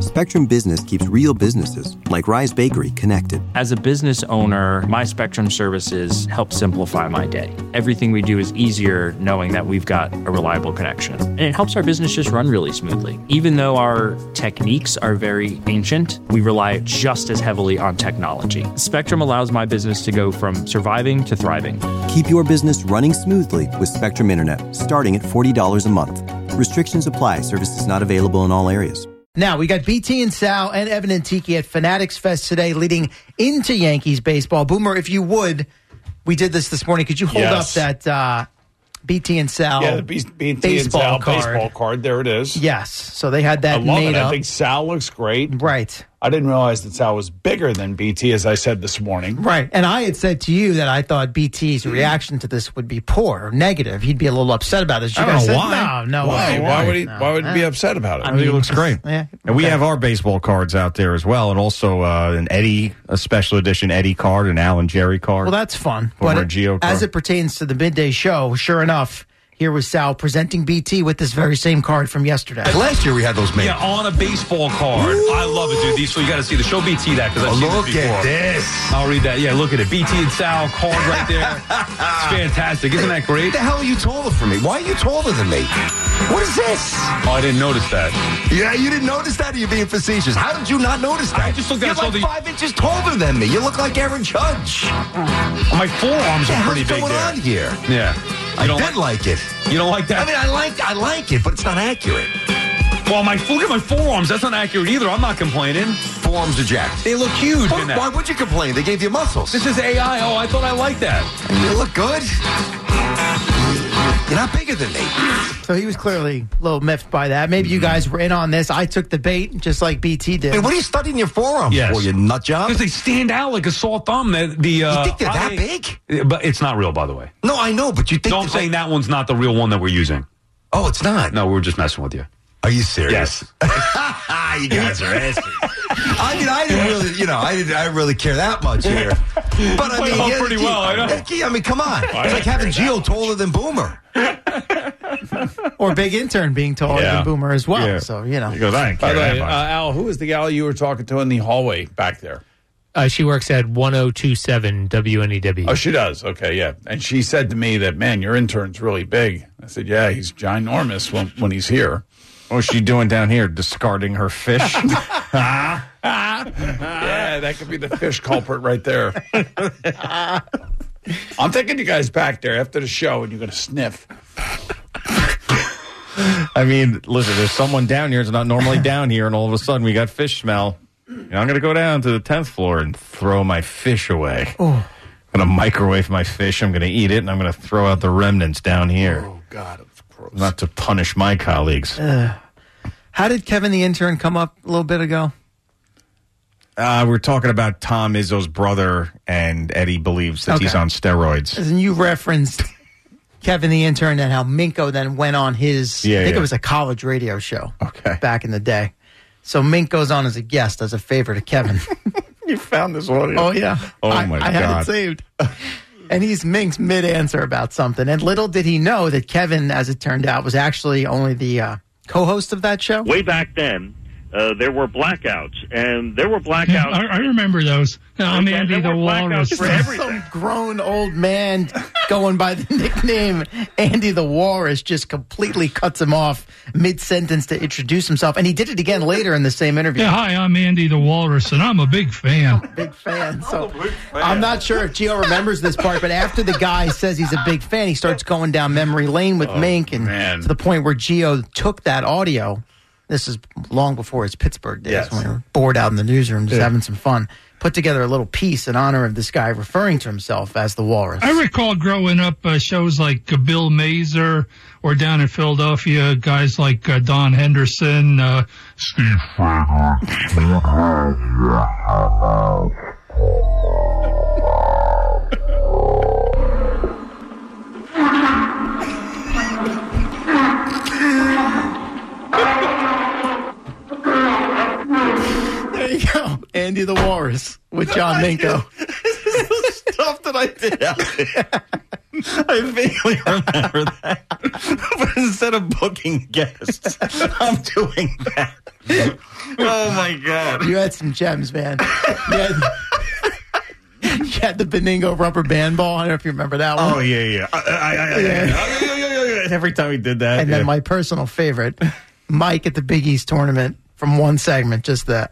Spectrum Business keeps real businesses, like Rise Bakery, connected. As a business owner, my Spectrum services help simplify my day. Everything we do is easier knowing that we've got a reliable connection. And it helps our business just run really smoothly. Even though our techniques are very ancient, we rely just as heavily on technology. Spectrum allows my business to go from surviving to thriving. Keep your business running smoothly with Spectrum Internet, starting at $40 a month. Restrictions apply. Services not available in all areas. Now, we got BT and Sal and Evan and Tiki at Fanatics Fest today, leading into Yankees baseball. Boomer, if you would, we did this morning. Could you hold up that BT and Sal the BT baseball and Sal card? baseball card. There it is. Yes. So they had that I love made it. up. I think Sal looks great. Right. I didn't realize that Sal was bigger than BT, as I said this morning. Right. And I had said to you that I thought BT's reaction to this would be poor or negative. He'd be a little upset about it. I don't know why. No Why? way. Why would he be upset about it? I think it looks great. Yeah. And we have our baseball cards out there as well, and also a special edition Eddie card, an Alan Jerry card. Well, that's fun. Former But Gio card. as it pertains to the midday show, sure enough, here was Sal presenting BT with this very same card from yesterday. Last year we had those made. Yeah, on a baseball card. I love it, dude. So you got to see the show BT that because I've seen Look this before. at this. I'll read that. Yeah, look at it. BT and Sal card right there. It's fantastic. Isn't that great? What the hell are you taller from me? Why are you taller than me? What is this? Oh, I didn't notice that. Yeah, you didn't notice that, or you're being facetious? How did you not notice that? I just looked at You're it, like 5 inches taller than me. You look like Aaron Judge. My forearms What are the pretty hell's big going there. on here? Yeah. I did like it. You don't like that? I mean, I like it, but it's not accurate. Well, look at my forearms. That's not accurate either. I'm not complaining. Forearms are jacked. They look huge in that. Why would you complain? They gave you muscles. This is AI. Oh, I thought I liked that. You look good. You're not bigger than me. So he was clearly a little miffed by that. Maybe you guys were in on this. I took the bait just like BT did. Hey, what are you studying your forearms for, you nut job? Because they stand out like a sore thumb. You think they're that big? But it's not real, by the way. No, I know, but you think... No, I'm saying that one's not the real one that we're using. Oh, it's not? No, we're just messing with you. Are you serious? Yes. You guys are asses. I mean, I didn't really, I didn't really care that much here. But I mean, Played off pretty well, I know. I mean, come on. It's like having Gio taller than Boomer. Or Big Intern being taller than Boomer as well. Yeah. So, He goes, I didn't By care the that way, much. Al, who was the gal you were talking to in the hallway back there? She works at 1027 WNEW. Oh, she does. Okay, yeah. And she said to me that, man, your intern's really big. I said, yeah, he's ginormous when he's here. What's she doing down here? Discarding her fish? Yeah, that could be the fish culprit right there. I'm taking you guys back there after the show, and you're going to sniff. I mean, listen, there's someone down here that's not normally down here, and all of a sudden we got fish smell. I'm going to go down to the 10th floor and throw my fish away. I'm going to microwave my fish. I'm going to eat it, and I'm going to throw out the remnants down here. Oh, God, it was gross. Not to punish my colleagues. how did Kevin the Intern come up a little bit ago? We're talking about Tom Izzo's brother, and Eddie believes that he's on steroids. And you referenced Kevin the Intern and how Minko then went on his, I think it was a college radio show back in the day. So Mink goes on as a guest as a favor to Kevin. You found this audio? Oh, yeah. Oh, my I God. had it saved. And he's Mink's mid-answer about something. And little did he know that Kevin, as it turned out, was actually only the co-host of that show. Way back then, there were blackouts, and there were blackouts. I remember those. I'm Andy the Walrus. For everything. Some grown old man going by the nickname Andy the Walrus just completely cuts him off mid-sentence to introduce himself. And he did it again later in the same interview. Yeah, hi, I'm Andy the Walrus, and I'm a big fan. Big fan. So I'm not sure if Gio remembers this part, but after the guy says he's a big fan, he starts going down memory lane with Mink, and to the point where Gio took that audio. This is long before his Pittsburgh days when we were bored out in the newsroom just having some fun. Put together a little piece in honor of this guy referring to himself as the Walrus. I recall growing up shows like Bill Mazer, or down in Philadelphia, guys like Don Henderson, Steve There you go. Andy the Walrus with John Minko. Stuff that I did out there. I vaguely remember that. But instead of booking guests, I'm doing that. Oh, my God. You had some gems, man. You had the Benigno rubber band ball. I don't know if you remember that one. Oh, yeah. Every time he did that. And then my personal favorite, Mike at the Big East tournament from one segment, just the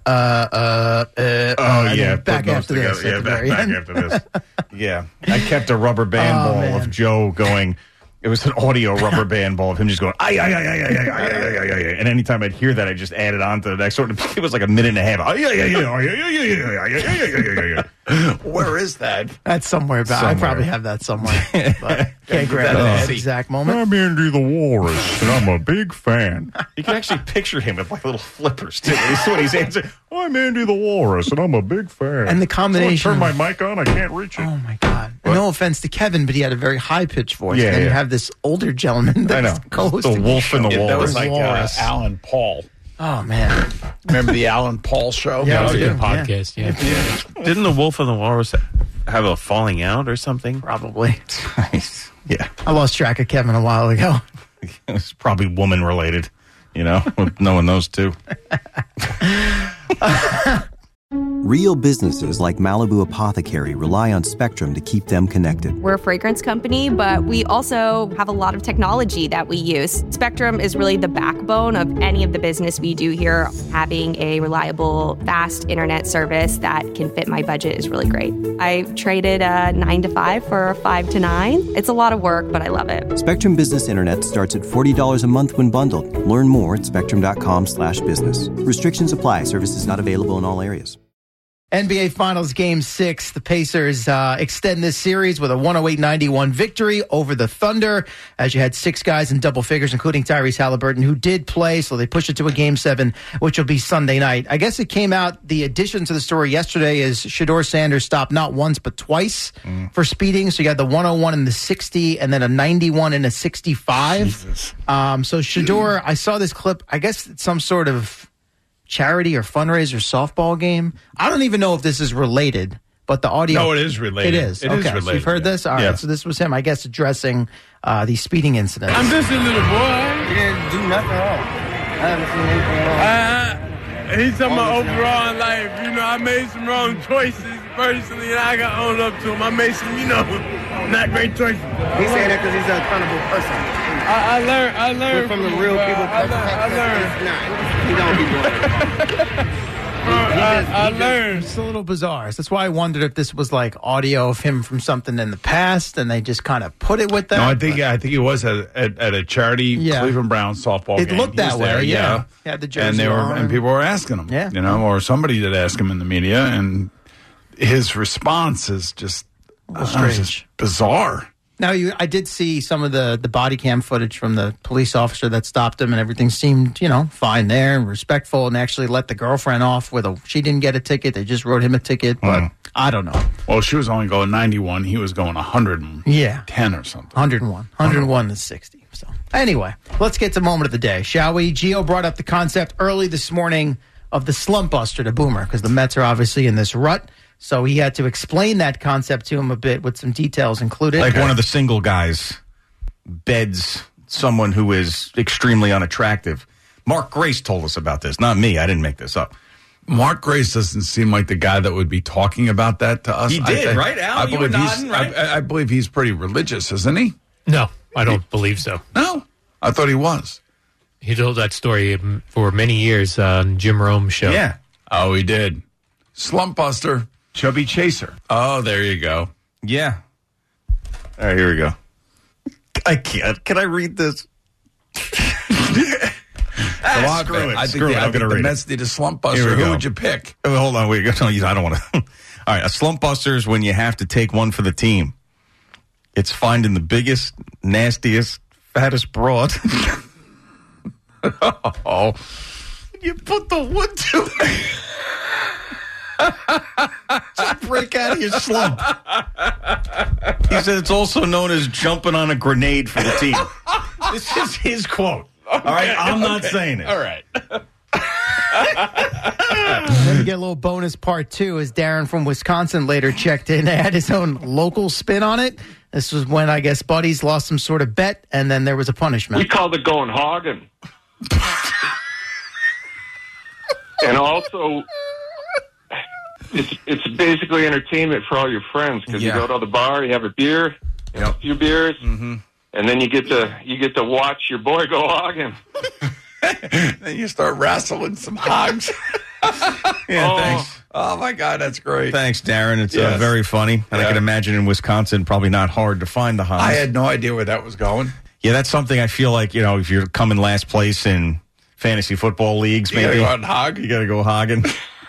back after this. Yeah, back after this. Yeah. I kept a rubber band ball of Joe going. It was an audio rubber band ball of him just going, ay. And anytime I'd hear that, I just added on to the next one. It was like a minute and a half. Where is that? That's somewhere back. I probably have that somewhere. But can't grab that exact moment. I'm Andy the Walrus, and I'm a big fan. You can actually picture him with like little flippers, too. When he's answering, I'm Andy the Walrus, and I'm a big fan. And the combination. Turn my mic on, I can't reach it. Oh, my God. No offense to Kevin, but he had a very high-pitched voice. Yeah, and then you have this older gentleman that's the wolf in the walrus. That was like Alan Paul. Oh, man. Remember the Alan Paul show? Yeah, it was a good podcast, yeah. Didn't the Wolf and the Walrus have a falling out or something? Probably. Yeah. I lost track of Kevin a while ago. It's probably woman-related, with knowing those two. Real businesses like Malibu Apothecary rely on Spectrum to keep them connected. We're a fragrance company, but we also have a lot of technology that we use. Spectrum is really the backbone of any of the business we do here. Having a reliable, fast internet service that can fit my budget is really great. I traded a 9 to 5 for a 5 to 9. It's a lot of work, but I love it. Spectrum Business Internet starts at $40 a month when bundled. Learn more at spectrum.com/business. Restrictions apply. Services not available in all areas. NBA Finals Game 6. The Pacers extend this series with a 108-91 victory over the Thunder, as you had 6 guys in double figures, including Tyrese Halliburton, who did play, so they pushed it to a Game 7, which will be Sunday night. I guess it came out, the addition to the story yesterday is Shedeur Sanders stopped not once but twice for speeding. So you had the 101 and the 60, and then a 91 and a 65. So Shedeur, I saw this clip, I guess it's some sort of charity or fundraiser softball game. I don't even know if this is related, but the audio. No, it is related. It is. Okay. Related. So you've heard this? All right. So this was him, I guess, addressing the speeding incident. I'm just a little boy. You didn't do nothing wrong. I haven't seen anything wrong. He's talking about overall in life. I made some wrong choices personally, and I got owned up to him. I made some, not great choices. He said that because he's an accountable person. I learned from the real people. I learned. He don't be doing it. I learned. It's a little bizarre. That's why I wondered if this was like audio of him from something in the past, and they just kind of put it with that. No, I think he was at a charity Cleveland Browns softball game. It looked that way. Yeah. He had the jersey and people were asking him. Or somebody did ask him in the media, and his response is just strange, just bizarre. Now, I did see some of the body cam footage from the police officer that stopped him, and everything seemed, fine there and respectful, and actually let the girlfriend off she didn't get a ticket. They just wrote him a ticket, but I don't know. Well, she was only going 91. He was going 110 or something. 101 to 60. So anyway, let's get to moment of the day, shall we? Gio brought up the concept early this morning of the slump buster to Boomer, because the Mets are obviously in this rut. So he had to explain that concept to him a bit with some details included. Like one of the single guys beds someone who is extremely unattractive. Mark Grace told us about this, not me. I didn't make this up. Mark Grace doesn't seem like the guy that would be talking about that to us. He did, right, Al? You were nodding, right? I believe he's pretty religious, isn't he? No, I don't believe so. No? I thought he was. He told that story for many years on Jim Rome's show. Yeah. Oh, he did. Slump buster. Chubby chaser. Oh, there you go. Yeah. All right, here we go. I can't. Can I read this? Screw it. I think the Mets need a slump buster. Who would you pick? Oh, hold on. Wait. I don't want to. All right. A slump buster is when you have to take one for the team. It's finding the biggest, nastiest, fattest broad. Oh. You put the wood to it. Just break out of your slump. He said it's also known as jumping on a grenade for the team. This is his quote. All right, I'm not saying it. All right. Then we get a little bonus part 2 as Darren from Wisconsin later checked in and had his own local spin on it. This was when, I guess, Buddies lost some sort of bet, and then there was a punishment. We called it going hogging. And also, it's basically entertainment for all your friends because you go to the bar, you have a beer, a few beers, and then you get to watch your boy go hogging. Then you start wrestling some hogs. Thanks. Oh my God, that's great. Thanks, Darren. It's very funny, and I can imagine in Wisconsin, probably not hard to find the hogs. I had no idea where that was going. Yeah, that's something I feel like, if you're coming last place in fantasy football leagues, maybe you gotta go out and hog. You got to go hogging.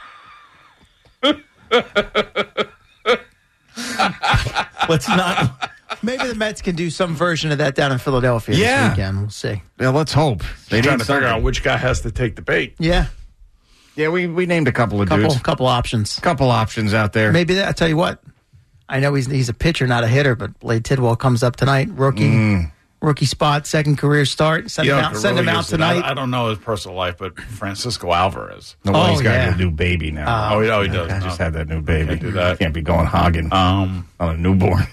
Let's not. Maybe the Mets can do some version of that down in Philadelphia this weekend. We'll see. Yeah, let's hope. They're trying to figure out which guy has to take the bait. Yeah. Yeah, we named a couple of dudes. Couple options. Couple options out there. Maybe I'll tell you what. I know he's a pitcher, not a hitter, but Blade Tidwell comes up tonight. Rookie spot, second career start. Send him out tonight. I don't know his personal life, but Francisco Alvarez. No, he's got a new baby now. He does. I just had that new baby. Can't do that. Can't be going hogging on a newborn.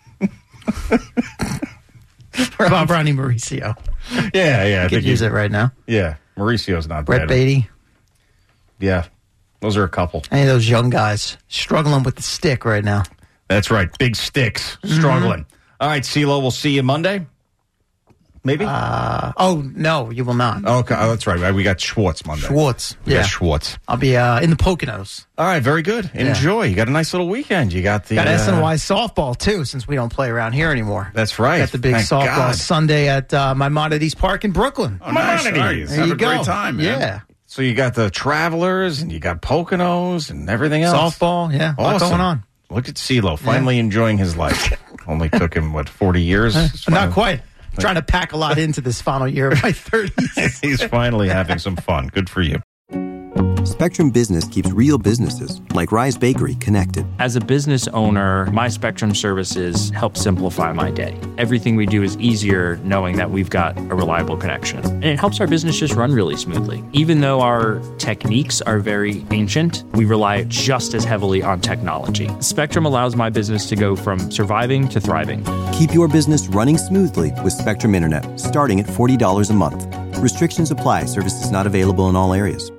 What about Ronnie Mauricio? Yeah. I could use it right now. Yeah, Mauricio's not Brett bad. Beatty. Yeah, those are a couple. Any of those young guys struggling with the stick right now. That's right. Big sticks struggling. All right, CeeLo, we'll see you Monday. Maybe? No, you will not. Okay, that's right. We got Schwartz Monday. We got Schwartz. I'll be in the Poconos. All right, very good. Enjoy. You got a nice little weekend. You got got SNY softball, too, since we don't play around here anymore. That's right. Got the big softball Sunday at Maimonides Park in Brooklyn. Oh, nice. There you go. A great time, man. Yeah. So you got the Travelers, and you got Poconos, and everything else. Softball, yeah. Awesome. What's going on? Look at CeeLo, finally enjoying his life. Only took him, 40 years? Not quite. Trying to pack a lot into this final year of my 30s. He's finally having some fun. Good for you. Spectrum Business keeps real businesses, like Rise Bakery, connected. As a business owner, my Spectrum services help simplify my day. Everything we do is easier knowing that we've got a reliable connection. And it helps our business just run really smoothly. Even though our techniques are very ancient, we rely just as heavily on technology. Spectrum allows my business to go from surviving to thriving. Keep your business running smoothly with Spectrum Internet, starting at $40 a month. Restrictions apply. Services not available in all areas.